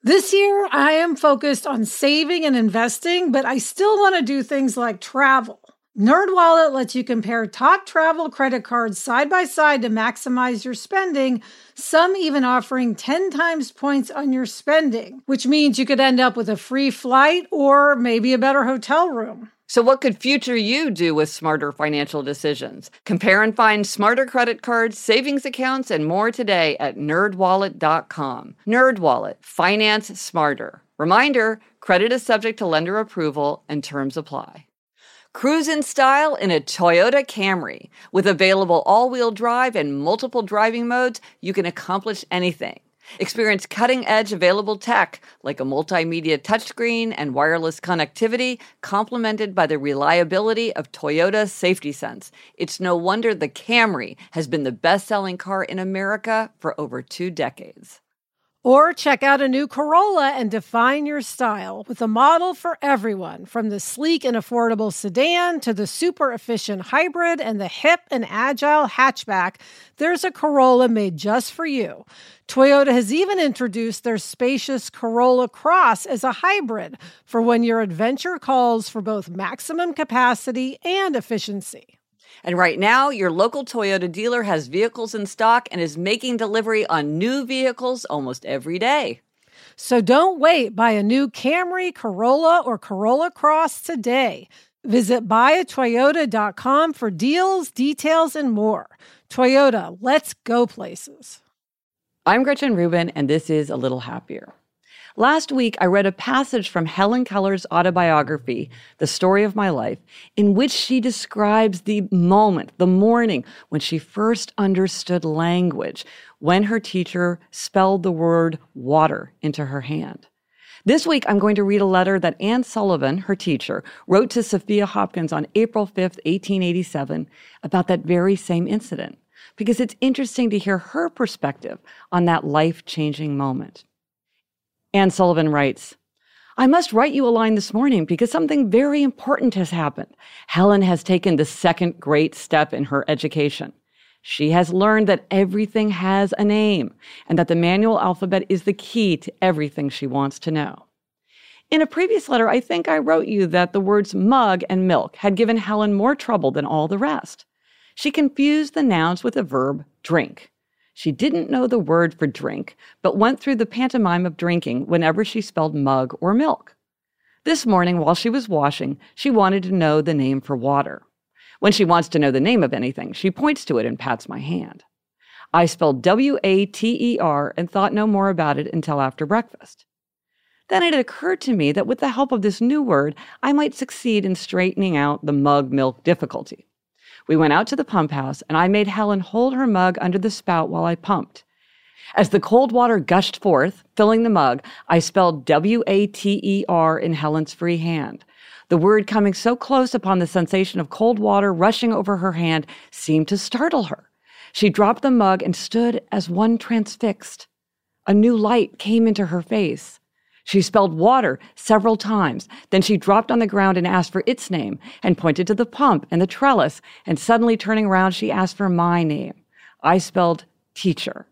This year, I am focused on saving and investing, but I still want to do things like travel. NerdWallet lets you compare top travel credit cards side by side to maximize your spending, some even offering 10 times points on your spending, which means you could end up with a free flight or maybe a better hotel room. So what could future you do with smarter financial decisions? Compare and find smarter credit cards, savings accounts, and more today at nerdwallet.com. NerdWallet, finance smarter. Reminder, credit is subject to lender approval and terms apply. Cruise in style in a Toyota Camry. With available all-wheel drive and multiple driving modes, you can accomplish anything. Experience cutting-edge available tech like a multimedia touchscreen and wireless connectivity, complemented by the reliability of Toyota Safety Sense. It's no wonder the Camry has been the best-selling car in America for over 2 decades. Or check out a new Corolla and define your style with a model for everyone, from the sleek and affordable sedan to the super efficient hybrid and the hip and agile hatchback. There's a Corolla made just for you. Toyota has even introduced their spacious Corolla Cross as a hybrid for when your adventure calls for both maximum capacity and efficiency. And right now, your local Toyota dealer has vehicles in stock and is making delivery on new vehicles almost every day. So don't wait. Buy a new Camry, Corolla, or Corolla Cross today. Visit buyatoyota.com for deals, details, and more. Toyota, let's go places. I'm Gretchen Rubin, and this is A Little Happier. Last week, I read a passage from Helen Keller's autobiography, The Story of My Life, in which she describes the moment, the morning, when she first understood language, when her teacher spelled the word water into her hand. This week, I'm going to read a letter that Anne Sullivan, her teacher, wrote to Sophia Hopkins on April 5th, 1887, about that very same incident, because it's interesting to hear her perspective on that life-changing moment. Anne Sullivan writes, I must write you a line this morning because something very important has happened. Helen has taken the second great step in her education. She has learned that everything has a name and that the manual alphabet is the key to everything she wants to know. In a previous letter, I think I wrote you that the words mug and milk had given Helen more trouble than all the rest. She confused the nouns with the verb drink. She didn't know the word for drink, but went through the pantomime of drinking whenever she spelled mug or milk. This morning, while she was washing, she wanted to know the name for water. When she wants to know the name of anything, she points to it and pats my hand. I spelled W-A-T-E-R and thought no more about it until after breakfast. Then it occurred to me that with the help of this new word, I might succeed in straightening out the mug-milk difficulty. We went out to the pump house, and I made Helen hold her mug under the spout while I pumped. As the cold water gushed forth, filling the mug, I spelled W-A-T-E-R in Helen's free hand. The word coming so close upon the sensation of cold water rushing over her hand seemed to startle her. She dropped the mug and stood as one transfixed. A new light came into her face. She spelled water several times. Then she dropped on the ground and asked for its name and pointed to the pump and the trellis. And suddenly turning around, she asked for my name. I spelled teacher.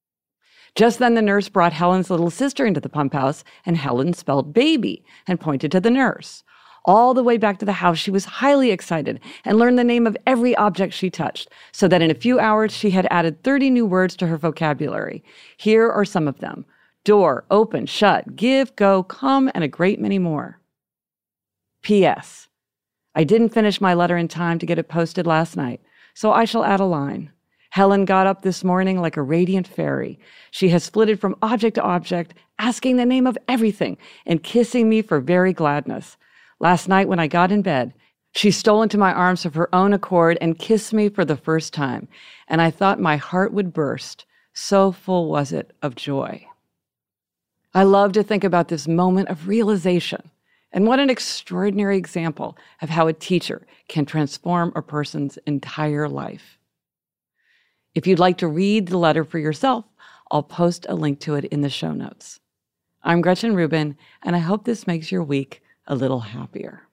Just then the nurse brought Helen's little sister into the pump house, and Helen spelled baby and pointed to the nurse. All the way back to the house, she was highly excited and learned the name of every object she touched, so that in a few hours she had added 30 new words to her vocabulary. Here are some of them. Door, open, shut, give, go, come, and a great many more. P.S. I didn't finish my letter in time to get it posted last night, so I shall add a line. Helen got up this morning like a radiant fairy. She has flitted from object to object, asking the name of everything and kissing me for very gladness. Last night when I got in bed, she stole into my arms of her own accord and kissed me for the first time, and I thought my heart would burst. So full was it of joy. I love to think about this moment of realization, and what an extraordinary example of how a teacher can transform a person's entire life. If you'd like to read the letter for yourself, I'll post a link to it in the show notes. I'm Gretchen Rubin, and I hope this makes your week a little happier.